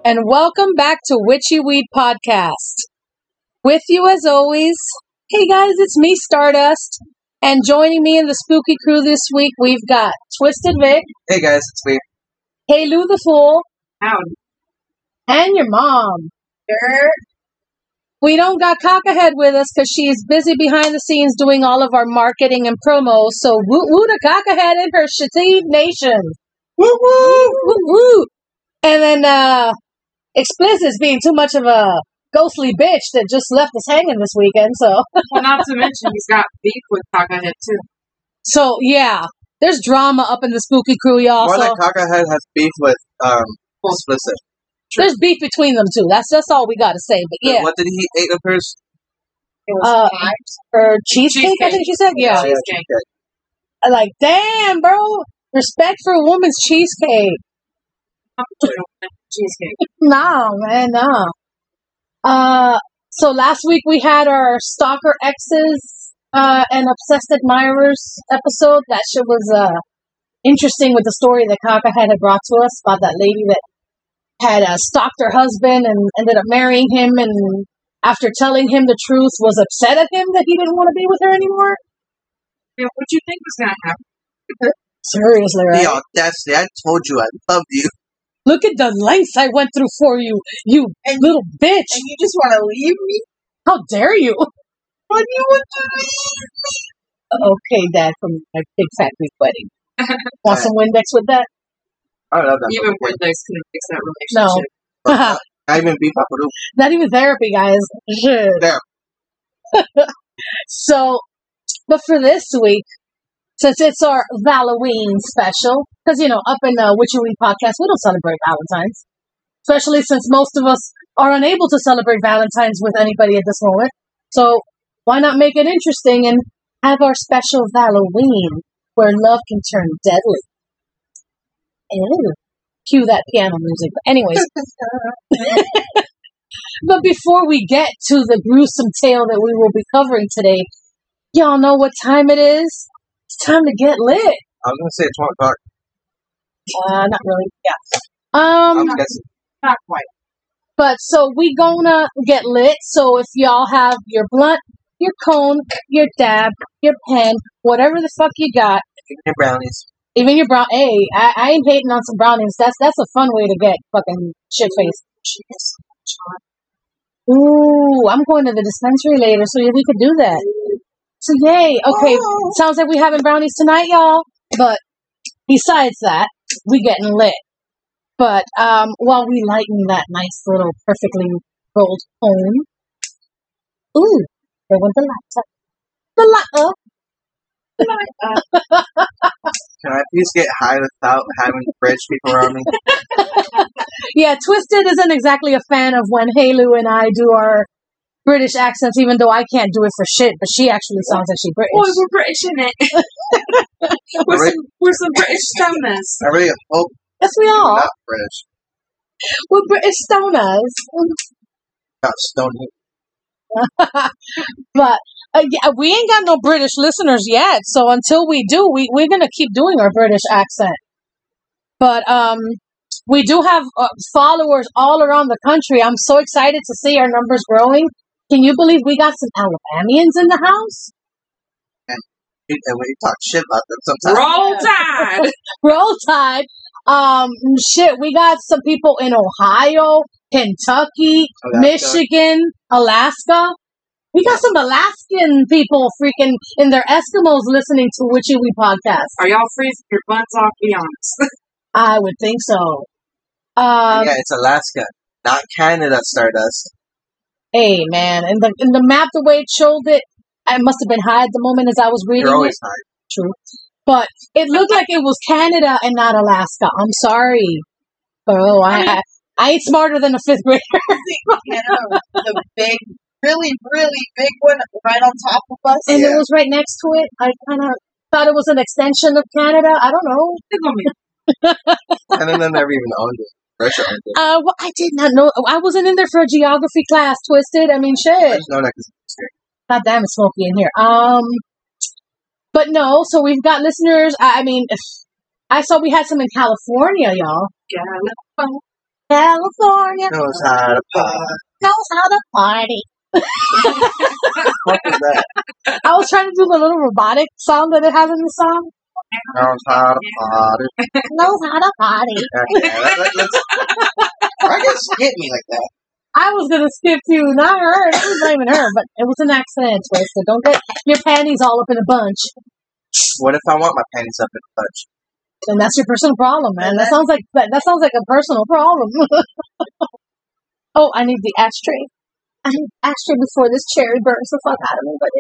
and welcome back to Witchy Weed Podcast. With you as always, hey guys, it's me, Stardust, and joining me in the spooky crew this week, we've got Twisted Vic. Hey guys, it's me. Hey Lou the Fool. Howdy. And your mom. Sure. We don't got Cockahead with us because she's busy behind the scenes doing all of our marketing and promos, so woo woo to Cockahead and her Shativ Nation. Woo woo! Woo woo! And then, Explicit's being too much of a ghostly bitch that just left us hanging this weekend, so. Well, not to mention, he's got beef with Cockahead, too. So, yeah. There's drama up in the spooky crew, y'all. More so. like Cockahead has beef with Explicit. There's beef between them two. That's all we gotta say, but yeah. What did he eat 8 of hers? It was or cheesecake, I think she said? Yeah. Cheesecake. Like, damn, bro. Respect for a woman's cheesecake. Cheesecake. No, man, no. So last week we had our Stalker Exes and Obsessed Admirers episode. That shit was interesting with the story that Cockahead had brought to us about that lady that had stalked her husband and ended up marrying him, and after telling him the truth was upset at him that he didn't want to be with her anymore. Yeah, what do you think was going to happen? Seriously, right? The audacity. I told you I loved you. Look at the lengths I went through for you, you little bitch. And you just want to leave me? How dare you? What do you want to leave me? Okay, Dad, from my big fat Greek wedding. Want some Windex with that? I love that. Even fucking Windex couldn't fix that relationship. No. I even beef up with Not even therapy, guys. Shit. There. So, but for this week, since it's our Halloween special, because, up in the Witchy Weed Podcast, we don't celebrate Valentine's. Especially since most of us are unable to celebrate Valentine's with anybody at this moment. So, why not make it interesting and have our special Halloween where love can turn deadly? Ew. Cue that piano music. But anyways. But before we get to the gruesome tale that we will be covering today, y'all know what time it is? It's time to get lit. I was going to say 12 o'clock. Not really. Yeah. I'm guessing. Not quite. But so we gonna get lit. So if y'all have your blunt, your cone, your dab, your pen, whatever the fuck you got, Give me your brownies. even your brown. Hey, I ain't hating on some brownies. That's a fun way to get fucking shit faced. Ooh, I'm going to the dispensary later, so we could do that. So yay. Okay, sounds like we having brownies tonight, y'all. But besides that, we getting lit. But while we lighten that nice little perfectly rolled cone, ooh, there went the light up. The light up. Can I please get high without having British people around me? Yeah, Twisted isn't exactly a fan of when Halu and I do our British accents, even though I can't do it for shit, but she actually sounds like she's British. Boy, we're British, innit? we're some British stoners. I really hope Yes, we you're are. not British. We're British stoners. Not stony. But yeah, we ain't got no British listeners yet, so until we do, we're going to keep doing our British accent. But we do have followers all around the country. I'm so excited to see our numbers growing. Can you believe we got some Alabamians in the house? And when you talk shit about them sometimes. Roll Tide! Roll Tide. Shit, we got some people in Ohio, Kentucky, Alaska. Michigan, Alaska. We got some Alaskan people freaking in their Eskimos listening to Witchy Weed Podcast. Are y'all freezing your butts off? Be honest. I would think so. Yeah, it's Alaska, not Canada, Stardust. Hey, man. And the map, the way it showed it, I must have been high at the moment as I was reading You're always it. high. True. But it looked like it was Canada and not Alaska. I'm sorry. Oh, I ain't smarter than a 5th grader. Canada, the big, really, really big one right on top of us. And Yeah. it was right next to it. I kind of thought it was an extension of Canada. I don't know. Canada never even owned it. Russia owned it. Well, I did not know. I wasn't in there for a geography class, Twisted. I mean, I shit. just know that because it's scary. God damn, it's smoky in here. But no, so we've got listeners. I mean, I saw we had some in California, y'all. Yeah, California Knows how to party. knows how to party. What is that? I was trying to do the little robotic sound that it has in the song. Knows how to party. Knows how to party. Okay, let's. Why you skip me like that? I was gonna skip you, not her. I was blaming her, but it was an accident, Twisted. Don't get your panties all up in a bunch. What if I want my panties up in a bunch? And that's your personal problem, man. That sounds like a personal problem. Oh, I need the ashtray. I need the ashtray before this cherry burns the fuck out of me, buddy.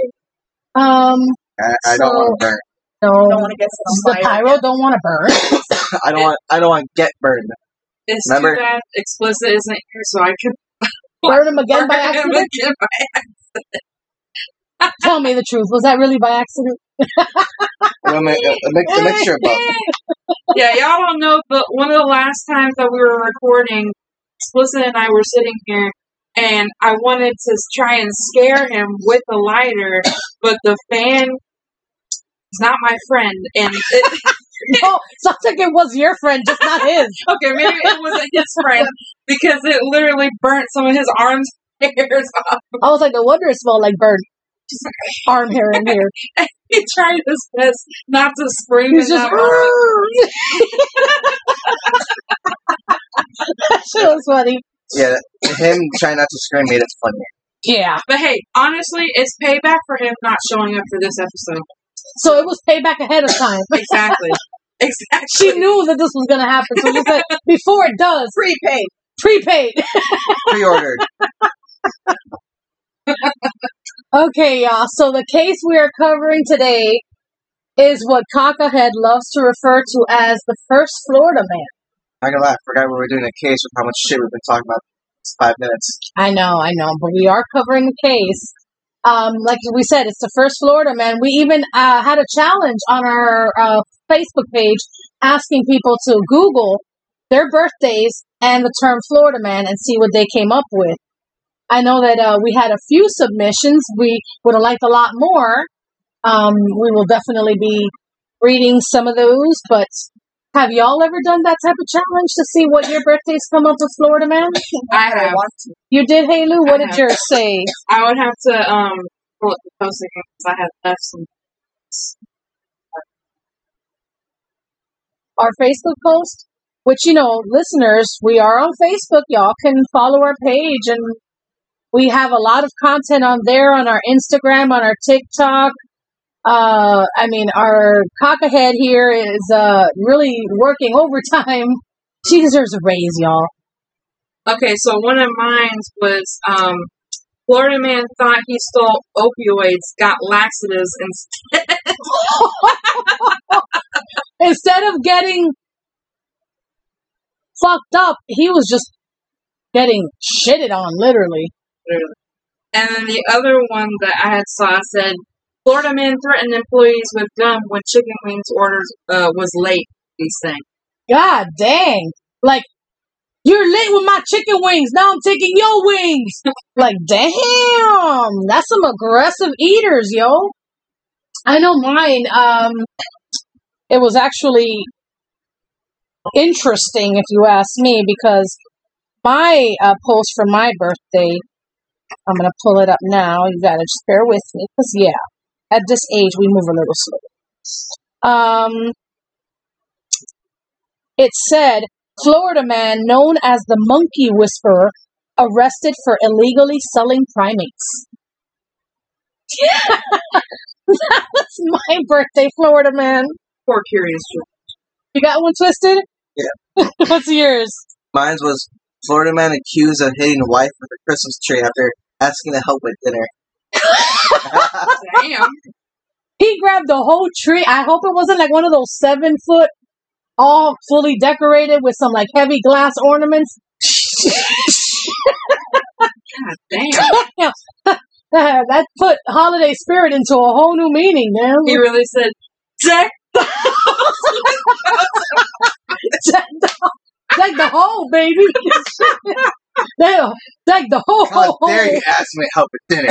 I don't want to burn. No, Don't want to get the pyro don't want to burn. I don't want to get burned. It's Remember? too bad Explicit isn't here, so I can Burn him again by burn him accident. again by accident. Tell me the truth. Was that really by accident? A mixture of both. Yeah, y'all don't know, but one of the last times that we were recording, Explicit and I were sitting here, and I wanted to try and scare him with the lighter, but the fan is not my friend, and Oh, sounds like it was your friend, just not his. okay, maybe it wasn't his friend, because it literally burnt some of his arms hairs off. I was like, no wonder it smelled like burnt arm hair in here. He tried his best not to scream. He's just. That shit was funny. Yeah, him trying not to scream made it funny. Yeah. But hey, honestly, it's payback for him not showing up for this episode. So it was payback ahead of time. Exactly. Exactly. She knew that this was going to happen. So she said, before it does, prepaid. Pre-ordered. Okay, y'all. So the case we are covering today is what Cockahead loves to refer to as the first Florida man. Not gonna lie, I forgot we were doing a case with how much shit we've been talking about this 5 minutes. I know, but we are covering the case. Like we said, it's the first Florida man. We even had a challenge on our Facebook page asking people to Google their birthdays and the term Florida man and see what they came up with. I know that we had a few submissions. We would have liked a lot more. We will definitely be reading some of those, but have y'all ever done that type of challenge to see what your birthdays come up with Florida man? I have. You did, Hey Lou? What did yours say? I would have to pull up the post again because I have left some. Our Facebook post, which, listeners, we are on Facebook. Y'all can follow our page, and we have a lot of content on there, on our Instagram, on our TikTok. Our Cockahead here is really working overtime. She deserves a raise, y'all. Okay, so one of mine was Florida man thought he stole opioids, got laxatives instead. Instead of getting fucked up, he was just getting shitted on, literally. And then the other one that I had saw said, Florida man threatened employees with gun when chicken wings orders was late. He's saying, God dang. Like, you're late with my chicken wings. Now I'm taking your wings. Like, damn. That's some aggressive eaters, yo. I know mine. It was actually interesting, if you ask me, because my post for my birthday, I'm going to pull it up now. You got to just bear with me. Because, yeah, at this age, we move a little slow. It said, Florida man known as the Monkey Whisperer arrested for illegally selling primates. That was my birthday, Florida man. poor curious. You got one, Twisted? Yeah. What's yours? Mine was Florida man accused of hitting wife with a Christmas tree after asking to help with dinner. Damn. He grabbed the whole tree. I hope it wasn't like one of those 7-foot, all fully decorated with some like heavy glass ornaments. God damn. That put holiday spirit into a whole new meaning, man. He really said, Jack. Deck the hole, baby. Deck the whole. How dare you ask me to help with dinner?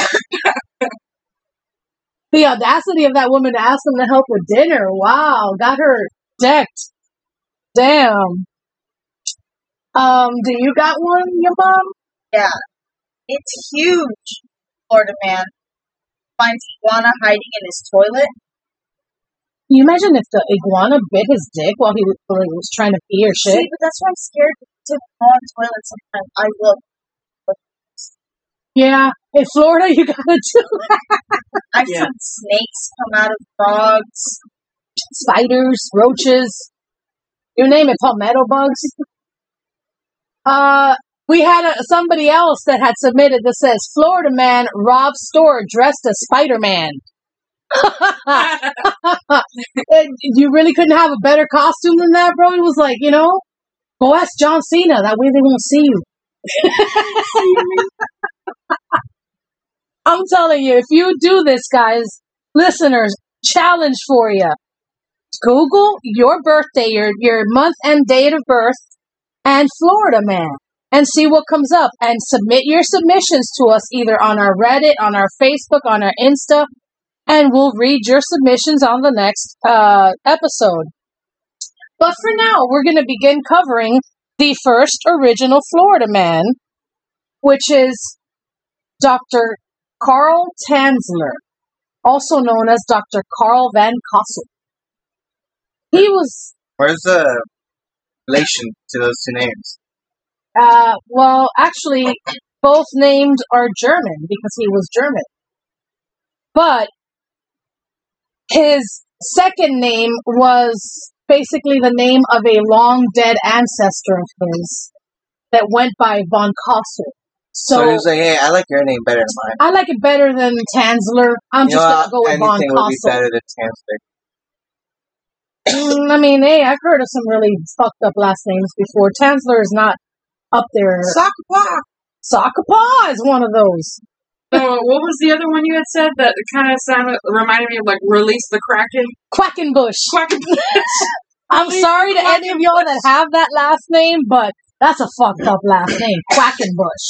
The audacity of that woman to ask him to help with dinner. Wow, got her decked. Damn. Do you got one, your mom? Yeah. It's huge. Florida man finds iguana hiding in his toilet. Can you imagine if the iguana bit his dick while he was trying to pee or shit? See, but that's why I'm scared to go on the toilet sometimes. I will. Yeah, in Florida, you gotta do I've seen snakes come out of frogs. spiders, roaches, you name it, palmetto bugs. We had somebody else that had submitted that says, Florida man robs store dressed as Spider-Man. You really couldn't have a better costume than that, bro? He was like, go ask John Cena. That way they won't see you. I'm telling you, if you do this, guys, listeners, challenge for you. Google your birthday, your month and date of birth, and Florida man, and see what comes up. And submit your submissions to us either on our Reddit, on our Facebook, on our Insta, and we'll read your submissions on the next episode. But for now, we're going to begin covering the first original Florida man, which is Dr. Carl Tanzler, also known as Dr. Carl Van Kassel. He was... Where's the relation to those two names? Well, actually, both names are German because he was German. But his second name was basically the name of a long-dead ancestor of his that went by Von Kassel. So he was like, hey, I like your name better than mine. I like it better than Tanzler. I'm just going to go with Von Anything would be Kassel. better than Tanzler. I mean, hey, I've heard of some really fucked up last names before. Tanzler is not up there. Sakapaw is one of those. So, what was the other one you had said that kind of reminded me of like Release the Kraken? Quackenbush. Quackenbush. I'm sorry to any of y'all that have that last name, but that's a fucked up last name. Quackenbush.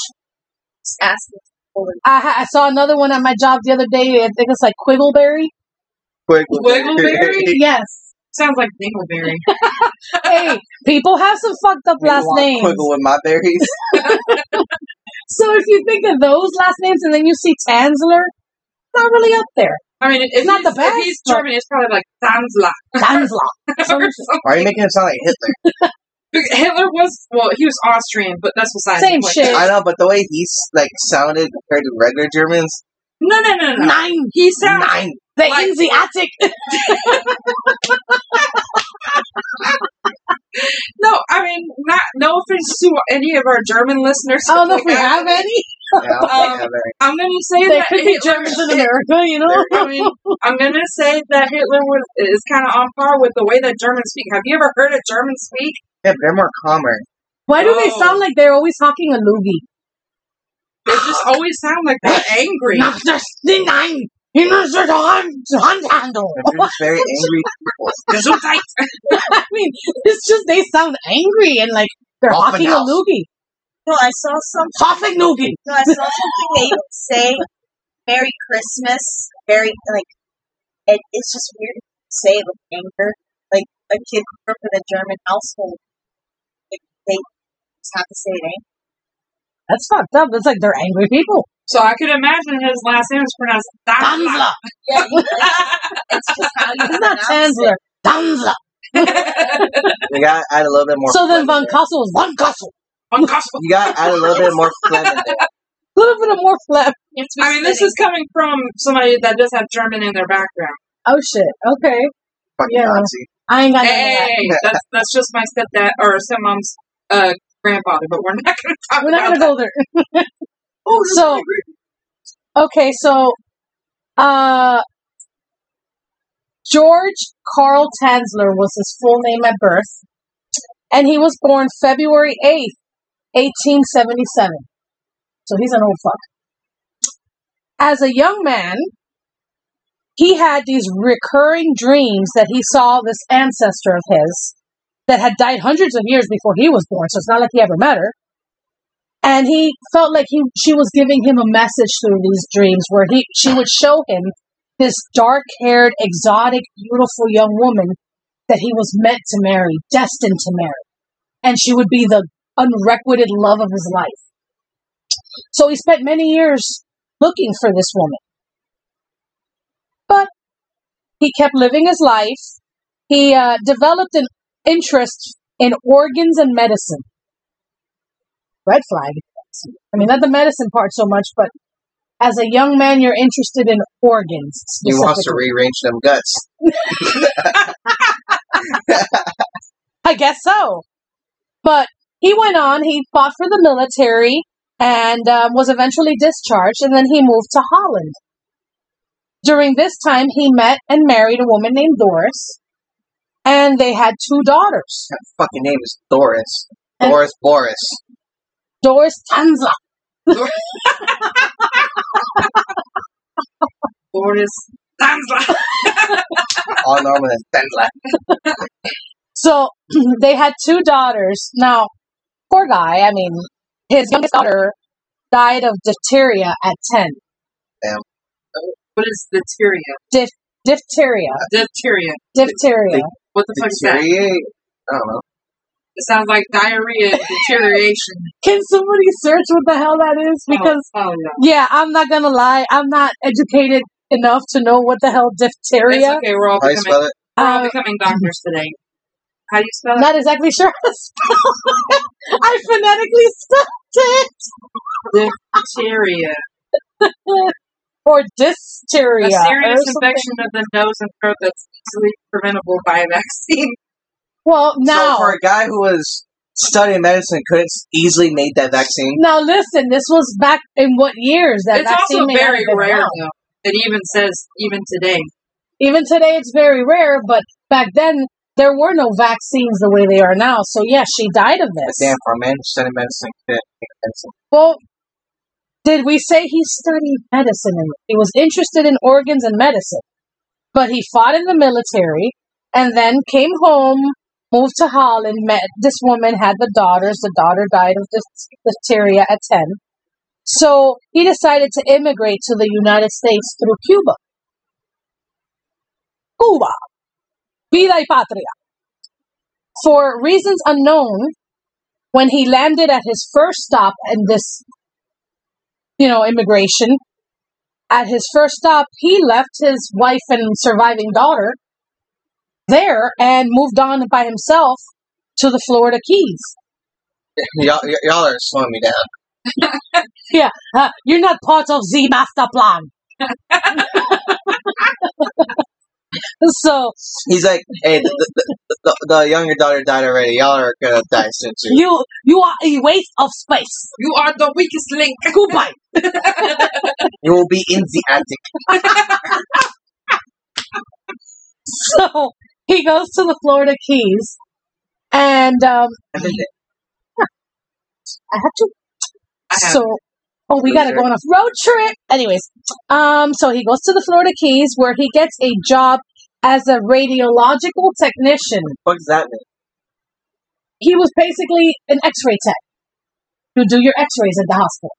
I saw another one at my job the other day. I think it's like Quiggleberry. Quiggleberry? Yes. Sounds like Dingleberry. Hey, people have some fucked up last names. Quiggle with my berries. So if you think of those last names and then you see Tanzler, not really up there. I mean, It's not the best, If he's but- German, it's probably like Tanzler. Tanzler. Why are you making it sound like Hitler? Hitler was, he was Austrian, but that's besides Same the point. shit. I know, but the way he's like sounded compared to regular Germans, No. Nine. He sounds nine. The Like- Asiatic. No, I mean, no offense to any of our German listeners. I don't know if we have any. Yeah, I'm gonna say There that could be Hitler, Germans in America, you know? I mean, I'm gonna say that Hitler is kind of on par with the way that Germans speak. Have you ever heard a German speak? yeah, they're more calmer. Why do they Oh. sound like they're always talking a loogie? They just always sound like they're angry. Not just the nine. You know, sort of handle. They're just very angry people. They're so tight. I mean, it's just they sound angry and like they're Off and hawking a out. loogie. No, I saw some. Hoffing loogie. No, I saw something they would say Merry Christmas. Very it's just weird to say it with anger. Like a kid grew up in a German household. Like, they just have to say it angry. That's fucked up. It's like they're angry people. So I could imagine his last name is pronounced Tanzler. Yeah, it's just how you It's not pronounce Tanzler. Tanzler. You gotta add a little bit more. So then phlegm Von in there. Kassel was Von Kassel. You gotta add a little bit more phlegm in there. A little bit of more flip. I mean, this is coming from somebody that does have German in their background. Oh shit. Okay. Fucking Yeah. Nazi. I ain't got none of that. Hey, that's just my stepdad or stepmom's grandfather, but we're not going to talk We're not about gonna go there. So okay, so George Carl Tanzler was his full name at birth, and he was born February 8th, 1877. So he's an old fuck. As a young man, he had these recurring dreams that he saw this ancestor of his that had died hundreds of years before he was born, so it's not like he ever met her. And he felt like she was giving him a message through these dreams where she would show him this dark-haired, exotic, beautiful young woman that he was meant to marry, destined to marry. And she would be the unrequited love of his life. So he spent many years looking for this woman. But he kept living his life. He developed an interest in organs and medicine. Red flag. I mean, not the medicine part so much, but as a young man, you're interested in organs. He wants to rearrange them guts. I guess so. But he went on, he fought for the military and was eventually discharged, and then he moved to Holland. During this time, he met and married a woman named Doris, and they had 2 daughters. That fucking name is Doris. And Doris Boris. Doris Tanza. Boris Tanza. All normal as Tanza. So, they had 2 daughters. Now, poor guy, I mean, his youngest daughter died of diphtheria at 10. Damn. What is diphtheria? Diphtheria. Diphtheria. What the fuck is that? Deteriorate? I don't know. It sounds like diarrhea and deterioration. Can somebody search what the hell that is? Because, yeah, I'm not gonna lie, I'm not educated enough to know what the hell diphtheria. It's okay, we're all How do you spell it? becoming doctors today. How do you spell it? Not exactly sure how to spell it. I phonetically spelled it. Diphtheria. Or dysteria. A serious or infection of the nose and throat that's easily preventable by a vaccine. Well, now. So for a guy who was studying medicine, couldn't easily make that vaccine? Now listen, this was back in what years? That It's vaccine also may not very have been rare, around. though. It even says, even today. Even today, it's very rare, but back then, there were no vaccines the way they are now. So, yes, she died of this. But damn, for a man who studied medicine, couldn't make medicine. Well, did we say he studied medicine? He was interested in organs and medicine. But he fought in the military and then came home, moved to Holland, met this woman, had the daughters. The daughter died of diphtheria at 10. So he decided to immigrate to the United States through Cuba. Cuba. Vida y patria. For reasons unknown, when he landed at his first stop in this, immigration, at his first stop, he left his wife and surviving daughter there and moved on by himself to the Florida Keys. Y'all are slowing me down. Yeah, you're not part of the master plan. So he's like, hey, the younger daughter died already. Y'all are gonna die soon too. You are a waste of space. You are the weakest link. Goodbye. You will be in the attic. So he goes to the Florida Keys, and I have to. So, we gotta go on a road trip. Anyways, so he goes to the Florida Keys where he gets a job as a radiological technician. What does that mean? He was basically an X-ray tech who do your X-rays at the hospital.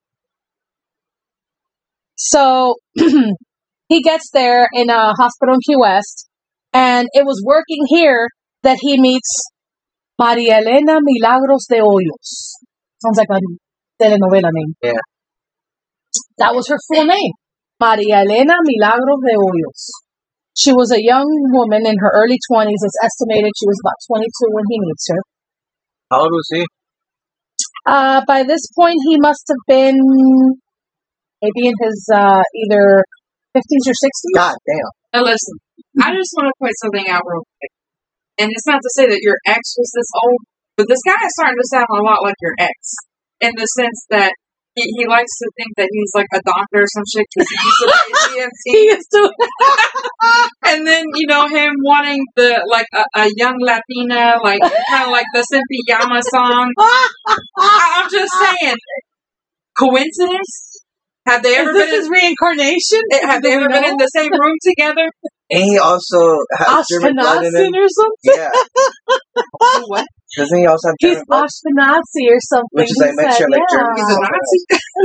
So he gets there in a hospital in Key West, and it was working here that he meets Maria Elena Milagros de Hoyos. Sounds like a telenovela name. Yeah. That was her full name. Maria Elena Milagros de Hoyos. She was a young woman in her early 20s. It's estimated she was about 22 when he meets her. How old was he? By this point, he must have been maybe in his either 50s or 60s. God damn. Now listen, I just want to point something out real quick. And it's not to say that your ex was this old, but this guy is starting to sound a lot like your ex. In the sense that he likes to think that he's like a doctor or some shit because he used to be EMT. He used to. And then, him wanting a young Latina, kind of like the Cynthia Yama song. I'm just saying, coincidence? Have they ever been his reincarnation? Have they ever been in the same room together? And he also has German blood in him. Or something? Yeah. What? Doesn't he also have He's German blood? Ashkenazi or something. Which is like He said, mixture, like yeah. German. He's a Nazi.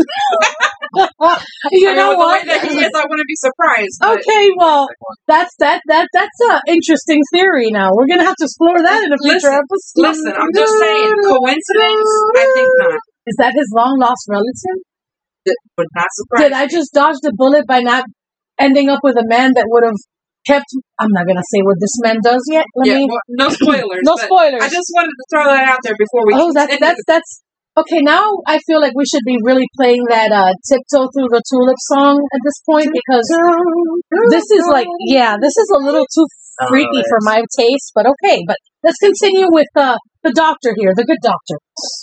You I mean, know with the what? way that he is, I wouldn't be surprised. But Okay, well, that's an interesting theory. Now we're gonna have to explore that in a future episode. listen, I'm just saying, coincidence? I think not. Is that his long lost relative? It would not surprise Did I just dodge the bullet by not ending up with a man that would have kept? I'm not gonna say what this man does yet. Yeah, well, no spoilers. No but spoilers. I just wanted to throw that out there before we. Oh, that's okay. Now I feel like we should be really playing that "Tiptoe Through the Tulip" song at this point because this is like, this is a little too freaky for my taste. But okay, but let's continue with the doctor here, the good doctor.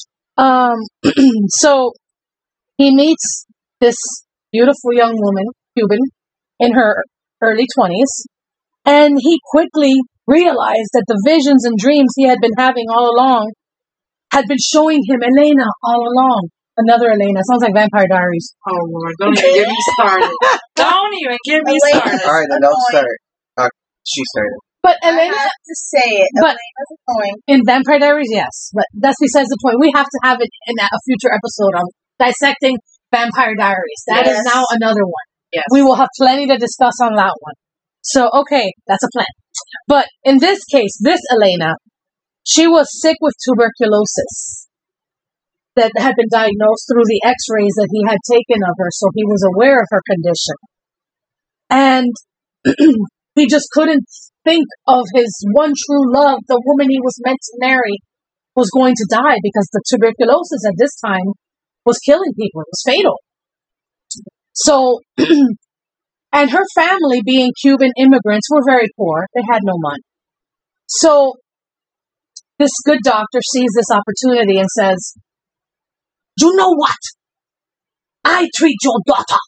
So he meets this beautiful young woman, Cuban, in her early 20s, and he quickly realized that the visions and dreams he had been having all along had been showing him Elena all along. Another Elena. Sounds like Vampire Diaries. Oh Lord! Don't even get me started. Don't even get me started. All right, then don't start. She started. But I Elena, have to say it. But- Elena's annoying. in Vampire Diaries, yes. But that's besides the point. We have to have it in a future episode on dissecting Vampire Diaries. That is Yes. now another one. Yes. We will have plenty to discuss on that one. So, okay, that's a plan. But in this case, this Elena, she was sick with tuberculosis that had been diagnosed through the x-rays that he had taken of her, so he was aware of her condition. And he just couldn't think of his one true love, the woman he was meant to marry, was going to die because the tuberculosis at this time was killing people. It was fatal. So, and her family, being Cuban immigrants, were very poor. They had no money. So, this good doctor sees this opportunity and says, "You know what? I treat your daughter.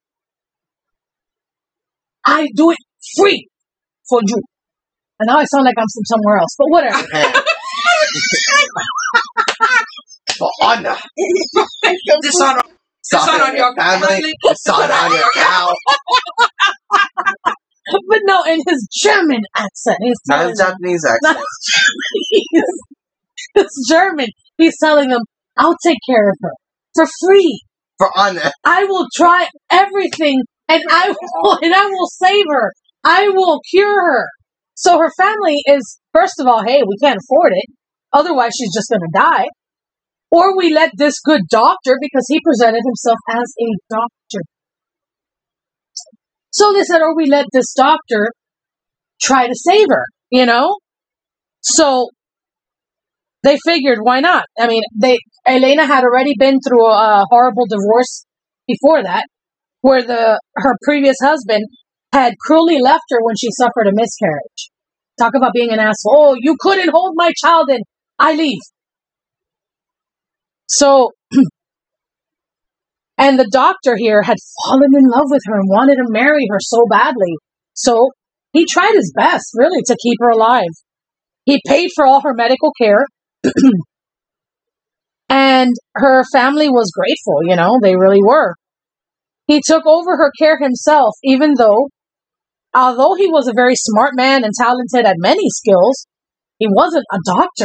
I do it free for you." And now I sound like I'm from somewhere else, but whatever. For honor. Dishonor. Dishonor on your family. Dishonor on your cow. But no, in his German accent, he's Not telling his them, Japanese not accent. Japanese. It's German. He's telling them, "I'll take care of her for free. For honor. I will try everything, and I will save her. I will cure her." So her family is, first of all, hey, we can't afford it. Otherwise, she's just going to die. Or we let this good doctor, because he presented himself as a doctor. So they said, or we let this doctor try to save her, you know? So they figured, why not? I mean, Elena had already been through a horrible divorce before that, where her previous husband had cruelly left her when she suffered a miscarriage. Talk about being an asshole. "Oh, you couldn't hold my child in. I leave." So, and the doctor here had fallen in love with her and wanted to marry her so badly. So he tried his best, really, to keep her alive. He paid for all her medical care. And her family was grateful, you know, they really were. He took over her care himself, although he was a very smart man and talented at many skills, he wasn't a doctor.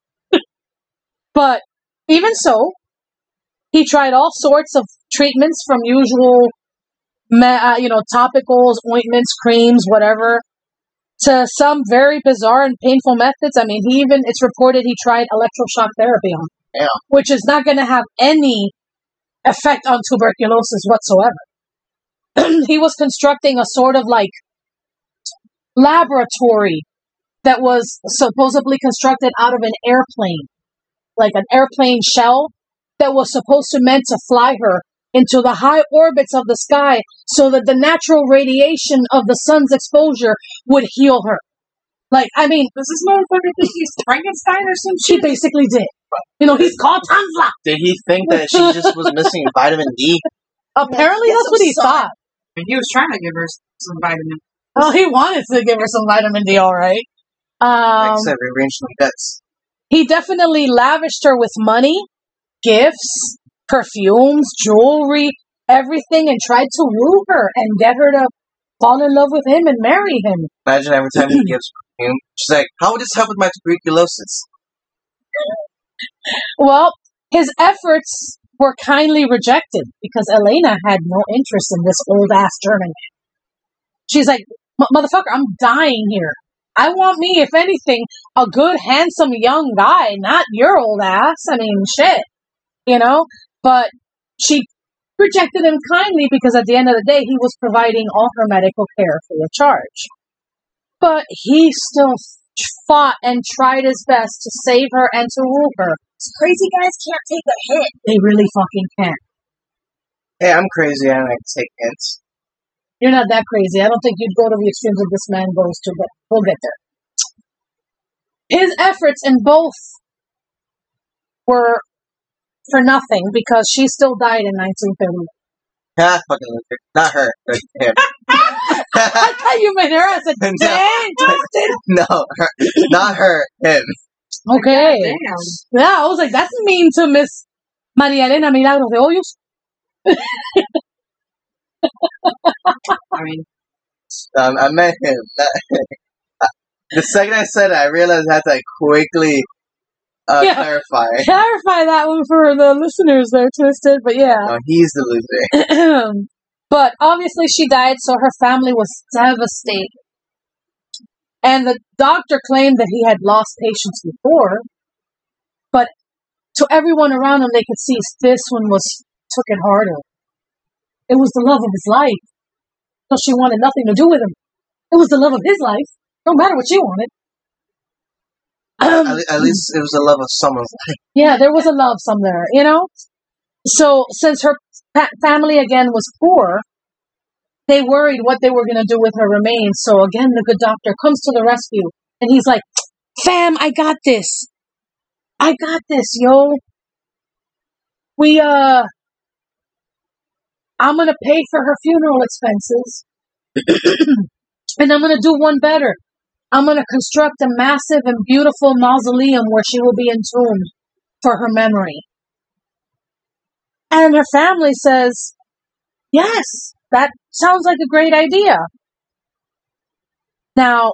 But even so, he tried all sorts of treatments, from usual, topicals, ointments, creams, whatever, to some very bizarre and painful methods. I mean, it's reported he tried electroshock therapy on, which is not going to have any effect on tuberculosis whatsoever. He was constructing a sort of like laboratory that was supposedly constructed out of an airplane, like an airplane shell that was meant to fly her into the high orbits of the sky so that the natural radiation of the sun's exposure would heal her. Like, I mean, Does this motherfucker think he's Frankenstein or some she shit? basically did. You know, he's called Tanzla. Did he think that she just was missing vitamin D? Apparently, Get that's some what he sun. thought. And he was trying to give her some vitamin. Oh, he wanted to give her some vitamin D, all right. Like I said, rearranged my guts. He definitely lavished her with money, gifts, perfumes, jewelry, everything, and tried to woo her and get her to fall in love with him and marry him. Imagine every time he gives perfume, she's like, "How would this help with my tuberculosis?" Well, his efforts were kindly rejected because Elena had no interest in this old ass German man. She's like, motherfucker, I'm dying here. I want me, if anything, a good, handsome, young guy, not your old ass. I mean, shit, you know? But she rejected him kindly because at the end of the day, he was providing all her medical care free of charge. But he still fought and tried his best to save her and to woo her. These crazy guys can't take a hit. They really fucking can't. Hey, I'm crazy and I take hints. You're not that crazy. I don't think you'd go to the extremes that this man goes to, but we'll get there. His efforts in both were for nothing because she still died in 1930. Ah, fucking loser. Not her, but him. I thought you meant her. I said, dang, Justin. No, her, not her, him. Okay. Damn. Yeah, I was like, that's mean to Miss Maria Elena Milagros de Hoyos. I mean, I met him. The second I said it, I realized I had to quickly Yeah. clarify. Clarify that one for the listeners there, Twisted, but yeah. No, he's the loser. But obviously she died, so her family was devastated. And the doctor claimed that he had lost patients before, but to everyone around him, they could see this one took it harder. It was the love of his life. So she wanted nothing to do with him. It was the love of his life. No matter what she wanted. At least it was the love of someone's life. Yeah, there was a love somewhere, you know? So, since her family again was poor, they worried what they were going to do with her remains. So, again, the good doctor comes to the rescue. And he's like, fam, I got this. I got this, yo. I'm going to pay for her funeral expenses. And I'm going to do one better. I'm going to construct a massive and beautiful mausoleum where she will be entombed for her memory. And her family says, yes, that sounds like a great idea. Now,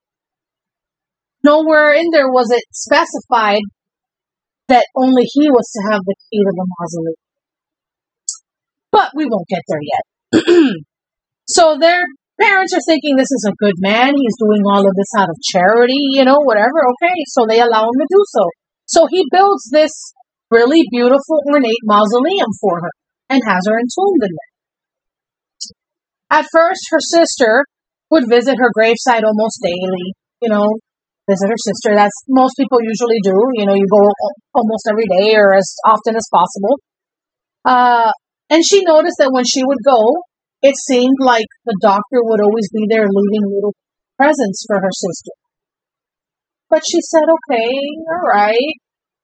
nowhere in there was it specified that only he was to have the key to the mausoleum. But we won't get there yet. So their parents are thinking this is a good man. He's doing all of this out of charity, whatever. Okay, so they allow him to do so. So he builds this really beautiful, ornate mausoleum for her and has her entombed in there. At first, her sister would visit her gravesite almost daily, visit her sister. That's most people usually do. You go almost every day or as often as possible. And she noticed that when she would go, it seemed like the doctor would always be there leaving little presents for her sister. But she said, okay, all right.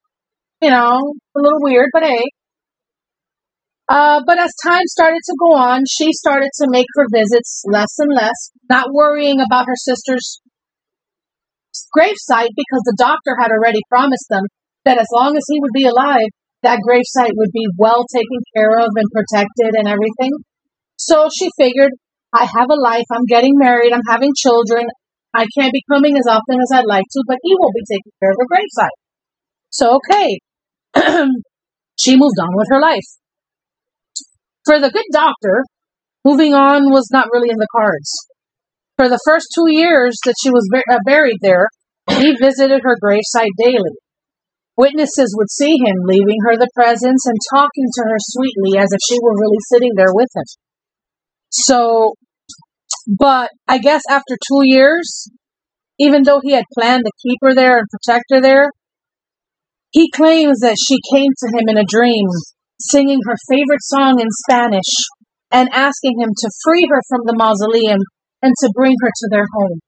A little weird, but hey. But as time started to go on, she started to make her visits less and less, not worrying about her sister's gravesite because the doctor had already promised them that as long as he would be alive, that gravesite would be well taken care of and protected and everything. So she figured, I have a life, I'm getting married, I'm having children, I can't be coming as often as I'd like to, but he will be taking care of her gravesite. So, okay, she moved on with her life. For the good doctor, moving on was not really in the cards. For the first 2 years that she was buried there, he visited her gravesite daily. Witnesses would see him leaving her the presents and talking to her sweetly as if she were really sitting there with him. So, but I guess after 2 years, even though he had planned to keep her there and protect her there, he claims that she came to him in a dream, singing her favorite song in Spanish and asking him to free her from the mausoleum and to bring her to their home.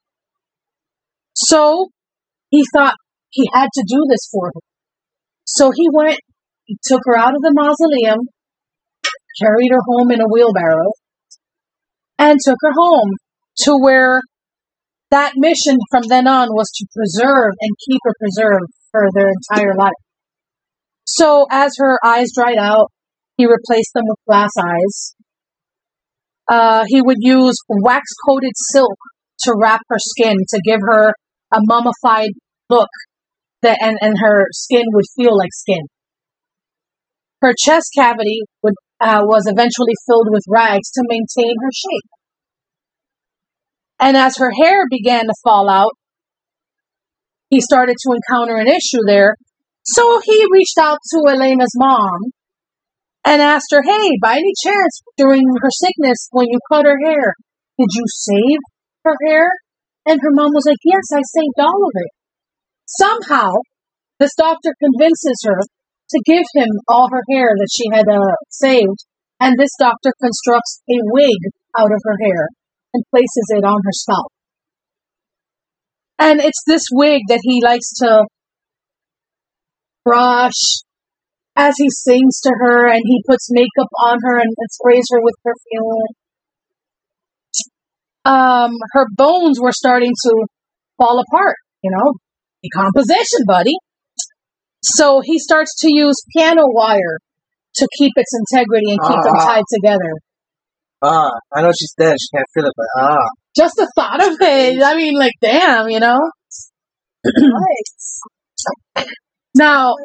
So, he thought he had to do this for her. So he took her out of the mausoleum, carried her home in a wheelbarrow, and took her home to where that mission from then on was to preserve and keep her preserved for their entire life. So as her eyes dried out, he replaced them with glass eyes. He would use wax-coated silk to wrap her skin to give her a mummified look and her skin would feel like skin. Her chest cavity was eventually filled with rags to maintain her shape. And as her hair began to fall out, he started to encounter an issue there. So he reached out to Elena's mom and asked her, hey, by any chance, during her sickness, when you cut her hair, did you save her hair? And her mom was like, yes, I saved all of it. Somehow, this doctor convinces her to give him all her hair that she had saved, and this doctor constructs a wig out of her hair and places it on her scalp. And it's this wig that he likes to brush as he sings to her, and he puts makeup on her and sprays her with perfume. Her bones were starting to fall apart, decomposition, buddy. So he starts to use piano wire to keep its integrity and keep them tied together. I know she's dead. She can't feel it, but Just the thought of it. I mean, like, damn, Now,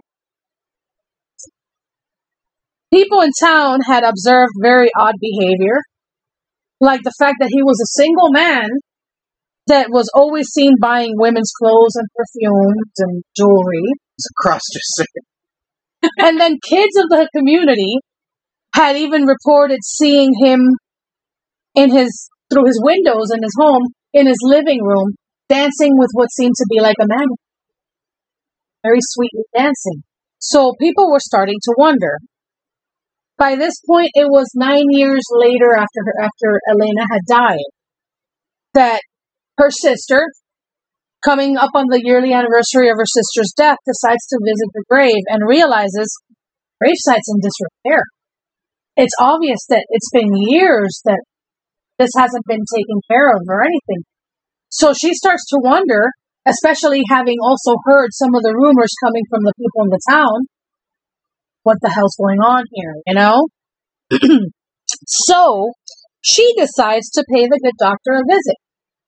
people in town had observed very odd behavior, like the fact that he was a single man that was always seen buying women's clothes and perfumes and jewelry. it's a cross-dresser. And then kids of the community had even reported seeing him through his windows in his home, in his living room, dancing with what seemed to be like a man. Very sweetly dancing. So people were starting to wonder. By this point, it was 9 years later after Elena had died, that her sister, coming up on the yearly anniversary of her sister's death, decides to visit the grave and realizes gravesite's in disrepair. It's obvious that it's been years that this hasn't been taken care of or anything. So she starts to wonder, especially having also heard some of the rumors coming from the people in the town, what the hell's going on here, So she decides to pay the good doctor a visit.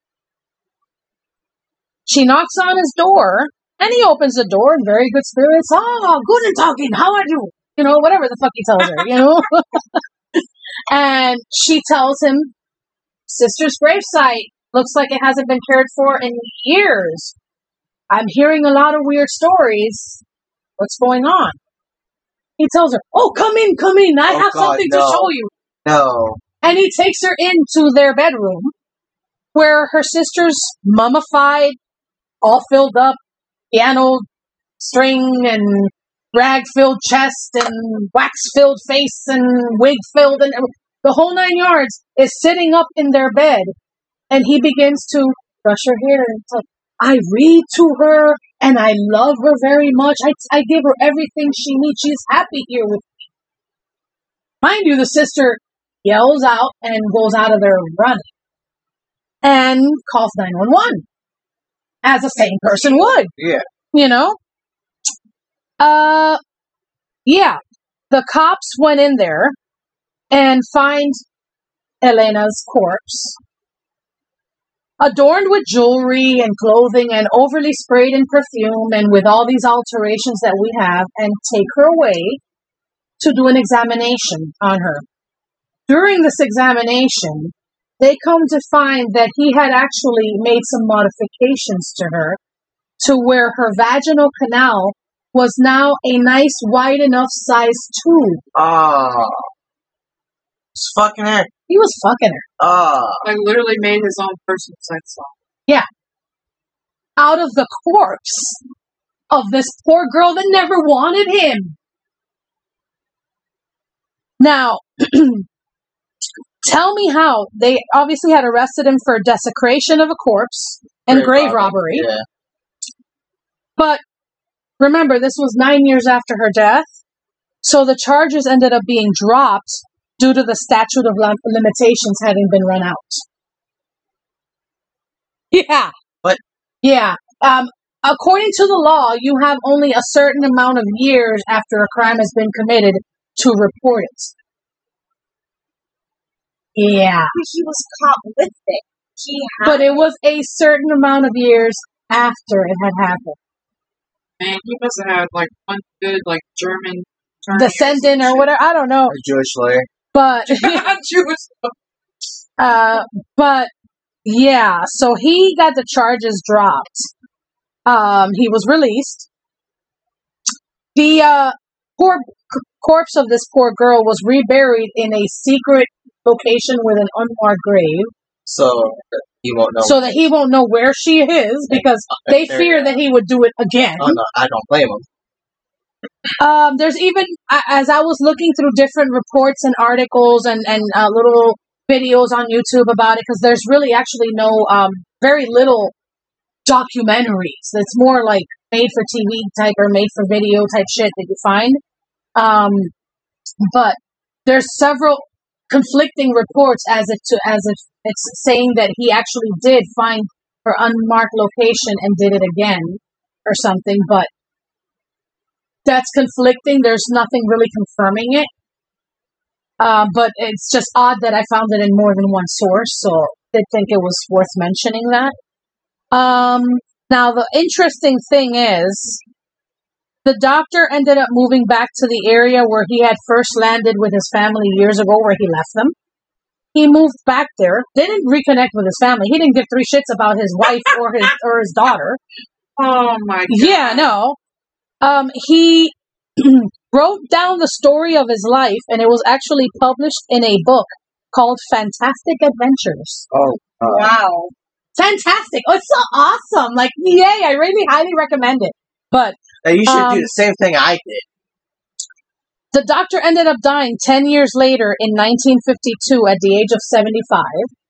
She knocks on his door, and he opens the door in very good spirits. Oh, good and talking, how are you? Whatever the fuck he tells her, And she tells him, sister's gravesite looks like it hasn't been cared for in years. I'm hearing a lot of weird stories. What's going on? He tells her, oh, come in. I have something to show you. No. And he takes her into their bedroom, where her sister's mummified, all filled up, piano string and rag-filled chest and wax-filled face and wig-filled, and the whole 9 yards is sitting up in their bed. And he begins to brush her hair and it's like, I read to her and I love her very much. I give her everything she needs. She's happy here with me. Mind you, the sister yells out and goes out of there running and calls 911, as a sane person would. Yeah. Yeah. The cops went in there and find Elena's corpse, adorned with jewelry and clothing and overly sprayed in perfume and with all these alterations that we have, and take her away to do an examination on her. During this examination, they come to find that he had actually made some modifications to her to where her vaginal canal was now a nice wide enough size tube. He's fucking her. He was fucking her. Like literally made his own personal sex doll. Yeah. Out of the corpse of this poor girl that never wanted him. Now, tell me how. They obviously had arrested him for desecration of a corpse and grave robbery. Yeah. But remember, this was 9 years after her death, so the charges ended up being dropped due to the statute of limitations having been run out. Yeah. What? Yeah. According to the law, you have only a certain amount of years after a crime has been committed to report it. Yeah. He was caught with it. But it was a certain amount of years after it had happened. Man, he must have had like one good like German attorney descendant or whatever. I don't know, A Jewish lawyer. but Jewish. but yeah. So he got the charges dropped. He was released. The poor corpse of this poor girl was reburied in a secret location with an unmarked grave, So he won't know. so that he won't know where she is because they fear that he would do it again. Oh no, I don't blame him. There's even, as I was looking through different reports and articles and little videos on YouTube about it, because there's really actually no, very little documentaries. It's more like made for TV type or made for video type shit that you find. But there's several conflicting reports as if it's saying that he actually did find her unmarked location and did it again or something, but that's conflicting. There's nothing really confirming it. But it's just odd that I found it in more than one source, so I think it was worth mentioning that. Now, the interesting thing is, the doctor ended up moving back to the area where he had first landed with his family years ago, where he left them. He moved back there, didn't reconnect with his family. He didn't give three shits about his wife or his daughter. Oh my god. Yeah, no. He wrote down the story of his life, and it was actually published in a book called Fantastic Adventures. Oh, Wow. Fantastic! Oh, it's so awesome! Like, yay! I really highly recommend it. But Hey, you should do the same thing I did. the doctor ended up dying 10 years later in 1952 at the age of 75.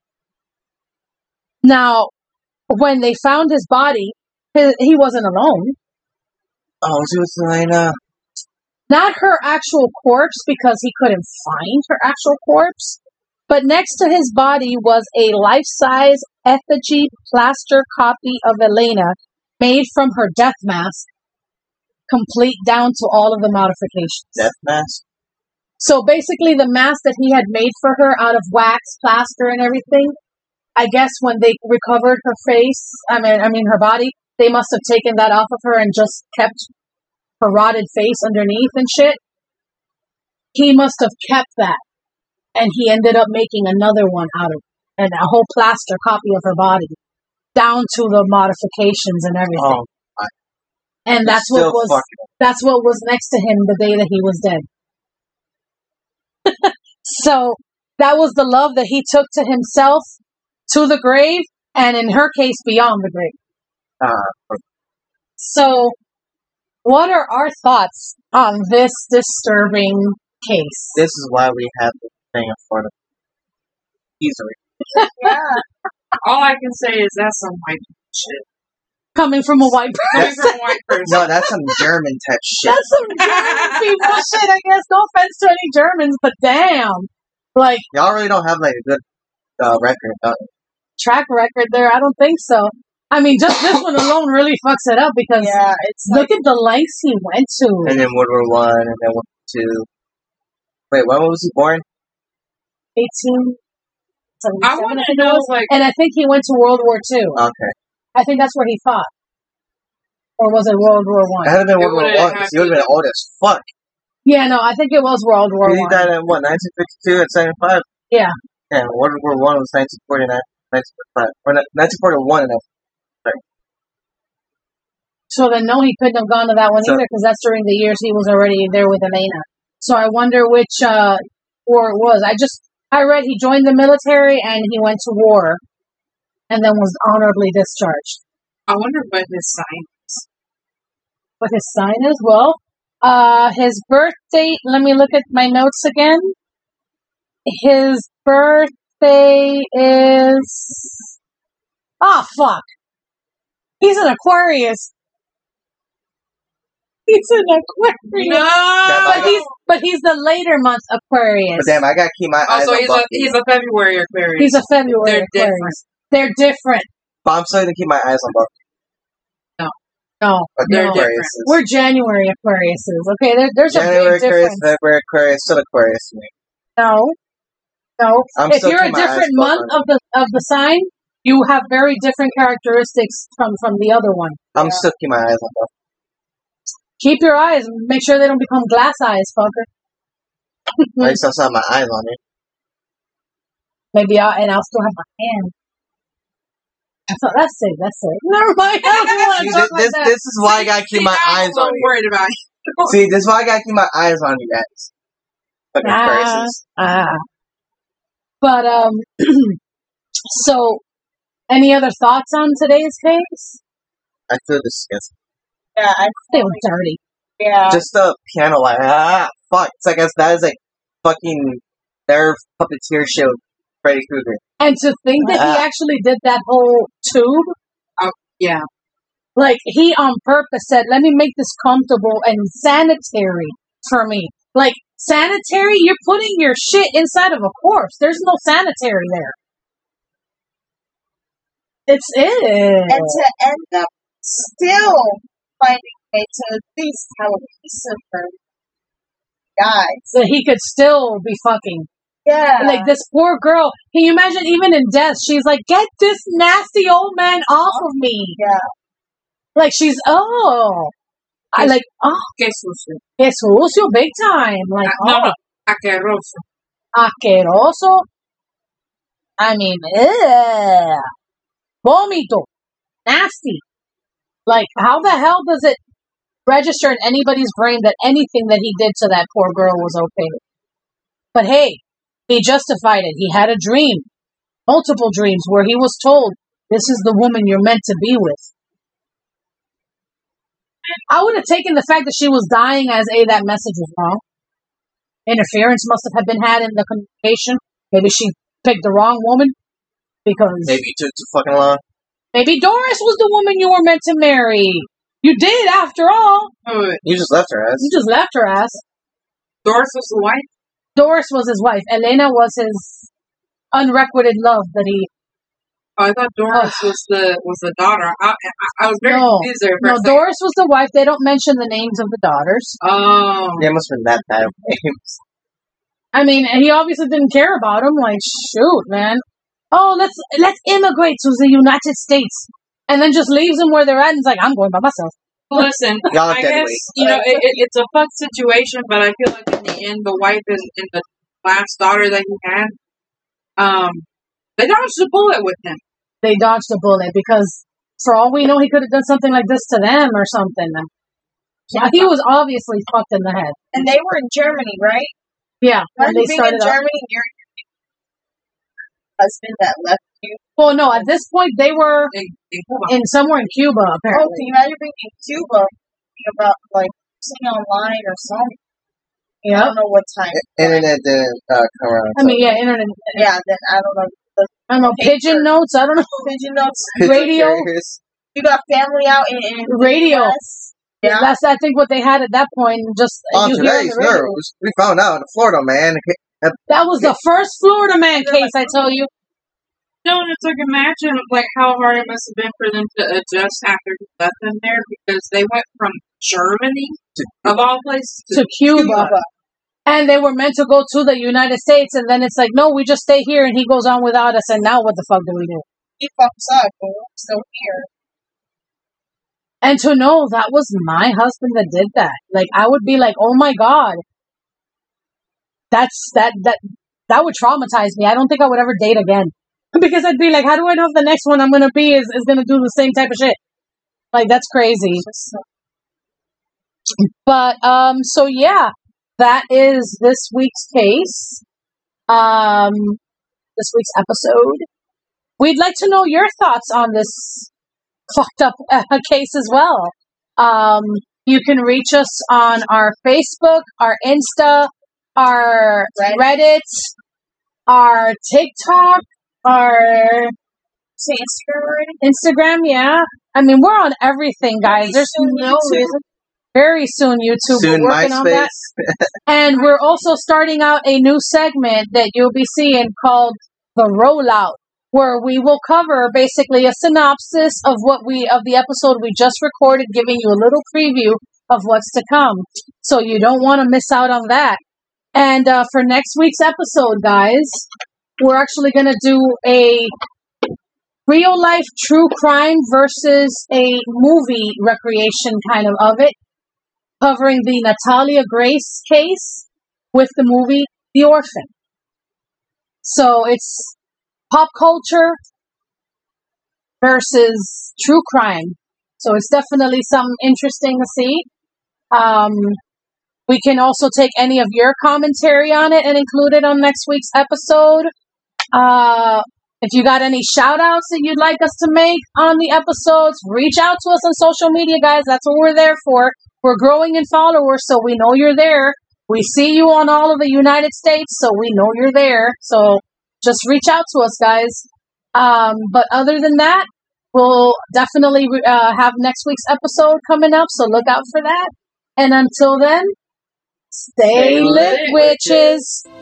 Now, when they found his body, he wasn't alone. Oh, was it with Selena? Not her actual corpse, because he couldn't find her actual corpse. But next to his body was a life-size effigy plaster copy of Elena made from her death mask, complete down to all of the modifications. Death mask? So basically the mask that he had made for her out of wax, plaster, and everything, I guess when they recovered her face, I mean her body, they must have taken that off of her and just kept her rotted face underneath and shit. He must have kept that. And he ended up making another one out of it. And a whole plaster copy of her body. Down to the modifications and everything. Oh, and that's still what was next to him the day that he was dead. So that was the love that he took to himself, to the grave, and in her case, beyond the grave. So, what are our thoughts on this disturbing case? This is why we have the thing for the easily. Yeah. All I can say is that's some white shit. Coming from a white Coming person. from a white person. No, that's some German type shit. That's some German people shit, I guess. No offense to any Germans, but damn. Like, Y'all really don't have like a good record, don't you? track record there, I don't think so. I mean, just this one alone really fucks it up because Yeah, it's look at the lengths he went to. And then World War One, and then World War Two. Wait, when was he born? 1877, I want I to think it know, was. like, And I think he went to World War II. Okay. I think that's where he fought. Or was it World War That One? had to been World War would've One, had because he would have been old as fuck. Yeah, no, I think it was World War He One. died in what, 1952 at 75? Yeah. Yeah, World War One was 1949, 1945. Or 1941 and So then, no, he couldn't have gone to that one So- either because that's during the years he was already there with Elena. So I wonder which war it was. I read he joined the military and he went to war and then was honorably discharged. I wonder what his sign is. What his sign is? Well, his birth date, let me look at my notes again. His birthday is... Oh, fuck. He's an Aquarius. He's an Aquarius. No! But he's the later month Aquarius. But damn, I gotta keep my eyes Also, on Buffy. he's a February Aquarius. He's a February They're Aquarius. They're different. But I'm still gonna keep my eyes on Buffy. No, But They're they're no. different. Aquariuses. We're January Aquariuses. Okay, there's January a big Aquarius, difference. February Aquarius, still Aquarius to me. No. I'm If still you're a keeping my eyes different closed month on it. of the sign, you have very different characteristics from the other one. I'm Yeah. still keeping my eyes on Buffy. Keep your eyes. Make sure they don't become glass eyes, fucker. I still have my eyes on it. Maybe I'll still have my hand. That's it. Never mind. I don't want to See, talk like that. this is why I gotta keep my eyes on I'm you. worried about it. See, this is why I gotta keep my eyes on you guys. Fucking persons. But so any other thoughts on today's case? I feel disgusted. Yeah, They were dirty. yeah. Just the piano, like, fuck. It's like, that is like fucking their puppeteer show, Freddy Krueger. And to think that he actually did that whole tube, Yeah. like he on purpose said, "Let me make this comfortable and sanitary for me." Like sanitary, you're putting your shit inside of a corpse. There's no sanitary there. It's it. And to end up still finding a way to at least have a piece of her guys. So he could still be fucking. Yeah. Like this poor girl. Can you imagine even in death, she's like, "Get this nasty old man off of me." Yeah. Like she's I like, Que sucio. es sucio big time. Like, No. Asqueroso. asqueroso. I mean, ugh. Vomito. Nasty. Like, how the hell does it register in anybody's brain that anything that he did to that poor girl was okay? But hey, he justified it. He had a dream. Multiple dreams where he was told, this is the woman you're meant to be with. I would have taken the fact that she was dying as that message was wrong. Interference must have been had in the communication. Maybe she picked the wrong woman because Maybe you took too fucking long. maybe Doris was the woman you were meant to marry. You did, after all. You just left her ass. You just left her ass. Doris was the wife. Doris was his wife. Elena was his unrequited love that he. Oh, I thought Doris was the daughter. I was very No. confused there. No, Doris was the wife. They don't mention the names of the daughters. Oh. Yeah, it must have been that bad of names. I mean, he obviously didn't care about him. Like, shoot, man. Oh, let's immigrate to the United States, and then just leaves them where they're at. And it's like, I'm going by myself. Listen, Y'all I dead guess, weight. it's a fucked situation, but I feel like in the end, the wife and the last daughter that he had, they dodged a bullet with him. They dodged a bullet because, for all we know, he could have done something like this to them or something. Yeah, he was obviously fucked in the head. And they were in Germany, right? Yeah, when Wasn't they being started in up. Germany, your husband that left you. Well, no, at this point they were In Cuba. in somewhere in Cuba, Oh, apparently. can you imagine being in Cuba thinking about like seeing online or something? I Yeah, don't know what time. Internet didn't come around. I mean, yeah, internet. Yeah, then I don't know. I don't know, pigeon notes. I don't know, Pigeon notes. radio. You got family out in Radio. the US. Yeah. That's I think what they had at that point. Just On you hear on today's the radio. news, we found out a Florida man. That was the first Florida man case. I tell you. No, and it's like, imagine like how hard it must have been for them to adjust after he left them there, because they went from Germany, of all places, To Cuba. And they were meant to go to the United States, and then it's like, no, we just stay here, and he goes on without us, and now what the fuck do we do? He fucks up, but we're still here. And to know that was my husband that did that, like, I would be like, oh my god, that would traumatize me. I don't think I would ever date again, because I'd be like, how do I know if the next one I'm gonna be is gonna do the same type of shit? Like, that's crazy. But so yeah. That is this week's case. This week's episode. We'd like to know your thoughts on this fucked up case as well. You can reach us on our Facebook, our Insta, our Reddit, our TikTok, our Instagram. Yeah, I mean, we're on everything, guys. There's no reason. Very soon, YouTube. Soon, We're working on that. MySpace. And we're also starting out a new segment that you'll be seeing called The Rollout, where we will cover basically a synopsis of of the episode we just recorded, giving you a little preview of what's to come. So you don't want to miss out on that. And for next week's episode, guys, we're actually going to do a real life true crime versus a movie recreation kind of it. covering the Natalia Grace case with the movie The Orphan. So it's pop culture versus true crime. So it's definitely something interesting to see. We can also take any of your commentary on it and include it on next week's episode. If you got any shout outs that you'd like us to make on the episodes, reach out to us on social media, guys. That's what we're there for. We're growing in followers, so we know you're there. We see you on all of the United States, so we know you're there. So just reach out to us, guys. But other than that, we'll definitely have next week's episode coming up, so look out for that. And until then, stay lit, witches.